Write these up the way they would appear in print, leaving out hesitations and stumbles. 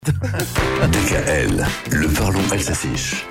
DKL, le parlons alsacisch.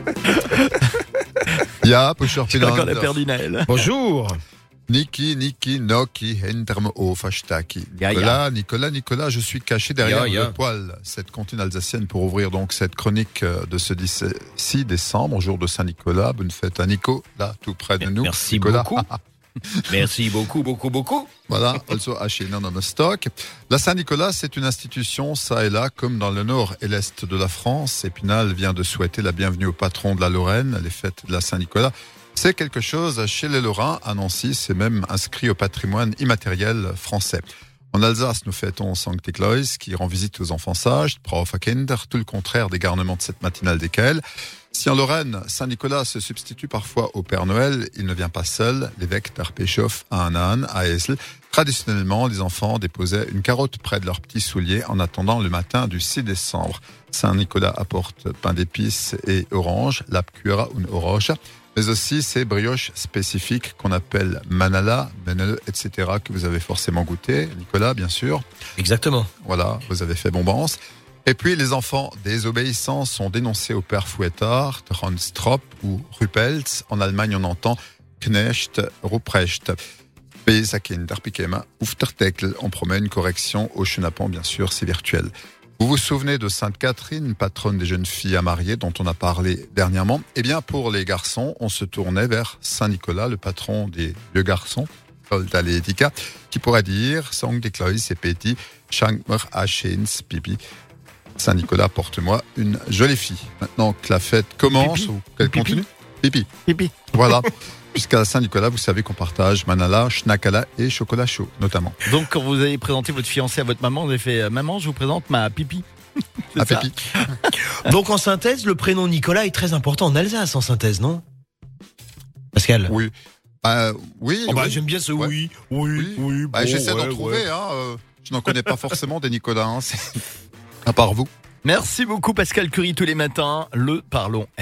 Ja, Pusher Je crois qu'on a perdu Naël. Bonjour. Niki, Noki, Henterme O, Fashtaki. Nicolas, je suis caché derrière le poil. Cette comptine alsacienne pour ouvrir donc cette chronique de ce 6 décembre, jour de Saint-Nicolas. Bonne fête à Nico, là, tout près de nous. Merci Nicolas. beaucoup. Merci beaucoup. Voilà, also Achinen on stock. La Saint-Nicolas, c'est une institution, ça et là, comme dans le nord et l'est de la France. Épinal vient de souhaiter la bienvenue au patron de la Lorraine, les fêtes de la Saint-Nicolas. C'est quelque chose chez les Lorrains, à Nancy, c'est même inscrit au patrimoine immatériel français. En Alsace, nous fêtons Sancti Claus, qui rend visite aux enfants sages, Braver Kinder, tout le contraire des garnements de cette matinale DKL. Si en Lorraine, Saint-Nicolas se substitue parfois au Père Noël, il ne vient pas seul. L'évêque d'Arpéchoff a un âne à Esel. Traditionnellement, les enfants déposaient une carotte près de leurs petits souliers en attendant le matin du 6 décembre. Saint-Nicolas apporte pain d'épices et orange, lapkura und orange, mais aussi ces brioches spécifiques qu'on appelle manala, menele, etc., que vous avez forcément goûté. Nicolas, bien sûr. Exactement. Voilà, vous avez fait bombance. Et puis, les enfants désobéissants sont dénoncés au père fouettard, Transtrop ou Ruppelz. En Allemagne, on entend Knecht, Ruprecht. Besa Kinder Pikema, Uftertekl. On promet une correction au chenapan, bien sûr, c'est virtuel. Vous vous souvenez de Sainte Catherine, patronne des jeunes filles à marier, dont on a parlé dernièrement? Eh bien, pour les garçons, on se tournait vers Saint Nicolas, le patron des vieux garçons, qui pourrait dire Song des Claus et Petit, Shankmer Ashens Pipi. Saint Nicolas, porte-moi une jolie fille. Maintenant que la fête commence, Pipi. ou qu'elle continue, Pipi. Voilà. Jusqu'à Saint-Nicolas, vous savez qu'on partage manala, schnakala et chocolat chaud, notamment. Donc, quand vous avez présenté votre fiancée à votre maman, vous avez fait « Maman, je vous présente ma pipi ». À Pipi. Donc en synthèse, le prénom Nicolas est très important en Alsace, en synthèse, non Pascal? Oui. Oui. Oh bah, oui. j'aime bien ce oui. Bah, j'essaie d'en trouver. Je n'en connais pas forcément des Nicolas, à part vous. Merci beaucoup Pascal Curie tous les matins. Le Parlons